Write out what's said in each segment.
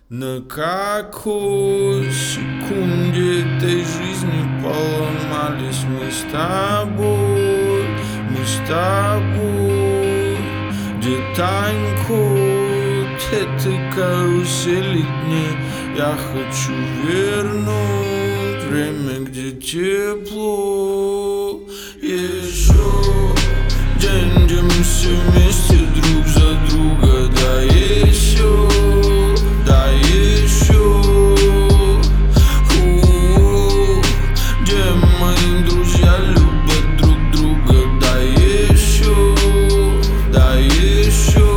На какой секунде этой жизни поломались мы с тобой, где танкуют этой карусели дней. Я хочу вернуть время, где тепло. Еще день, где мы все вместе друг за друга. Да еще, да еще, где мои друзья любят друг друга. Да еще, да еще,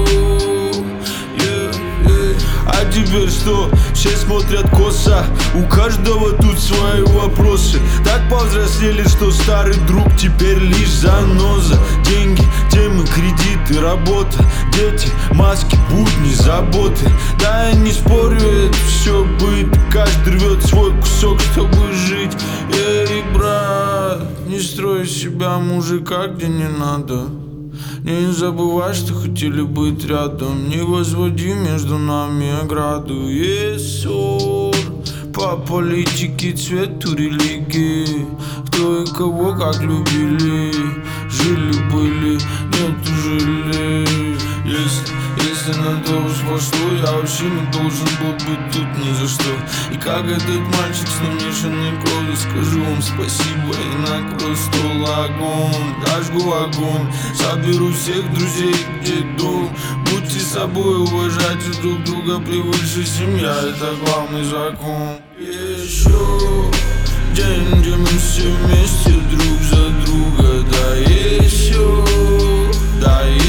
А теперь что? Все смотрят косо, у каждого тут свои вопросы. Так повзрослели, что старый друг теперь лишь заноза. Деньги, темы, кредиты, работа, дети, маски, будни, заботы. Да, я не спорю, это все быт. Каждый рвет свой кусок, чтобы жить. Эй, брат, не строй из себя мужика, где не надо. Не забывай, что хотели быть рядом. Не возводи между нами ограду. Есть ссор по политике, цвету, религии. Кто и кого как любили. Жили-были, нету жили. Если на то уж пошло, я вообще не должен был быть тут ни за что. И как этот мальчик с намешанной кровью, скажу вам спасибо и накрою стол огонь. Дожгу огонь, соберу всех друзей, где дом. Будьте собой, уважайте друг друга превыше семья, это главный закон. Еще день, где мы все вместе друг за друга. Да еще, да еще.